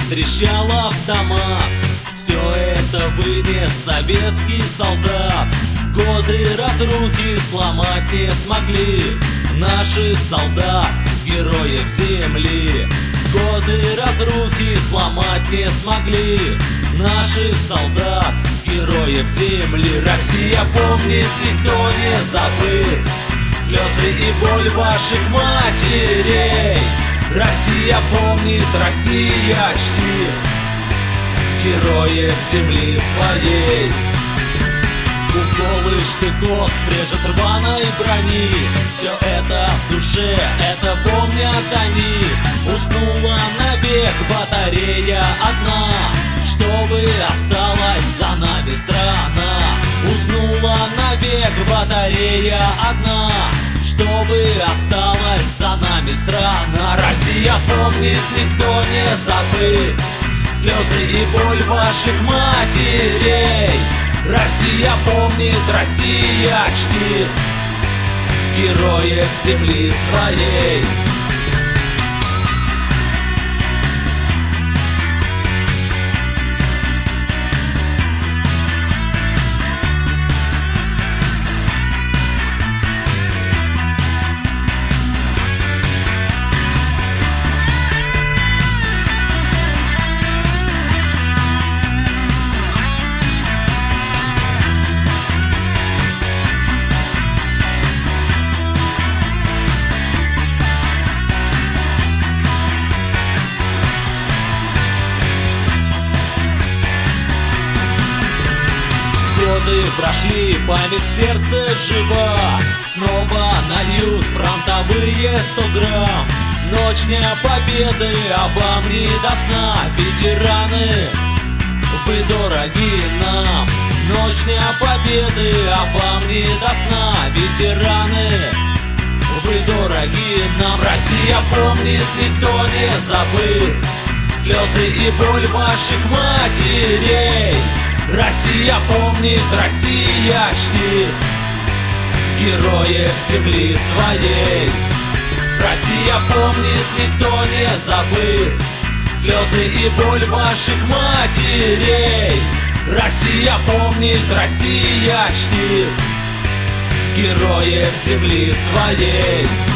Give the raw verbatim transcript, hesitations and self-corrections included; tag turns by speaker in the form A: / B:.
A: трещал автомат. Все это вынес советский солдат. Годы разрухи сломать не смогли наших солдат, героев земли. Годы разрухи сломать не смогли наших солдат, героев земли. Россия помнит, никто не забыт, слезы и боль ваших матерей. Россия помнит, Россия чтит героев земли своей. Уколы штыков, скрежет рваной брони, все это в душе, это помнят они. Уснула навек батарея одна, чтобы осталась за нами страна. Уснула навек батарея одна, чтобы осталась за нами страна. Россия помнит, никто не забыт, слезы и боль ваших матерей. Россия помнит, Россия чтит героев земли своей. Годы прошли, память в сердце жива. Снова нальют фронтовые сто грамм. Ночь дня победы, а вам не до сна. Ветераны, вы дороги нам. Ночь дня победы, а вам не до сна. Ветераны, вы дороги нам. Россия помнит, никто не забыт, слезы и боль ваших матерей. Россия помнит, Россия чтит героев земли своей. Россия помнит, никто не забыт, слезы и боль ваших матерей. Россия помнит, Россия чтит героев земли своей.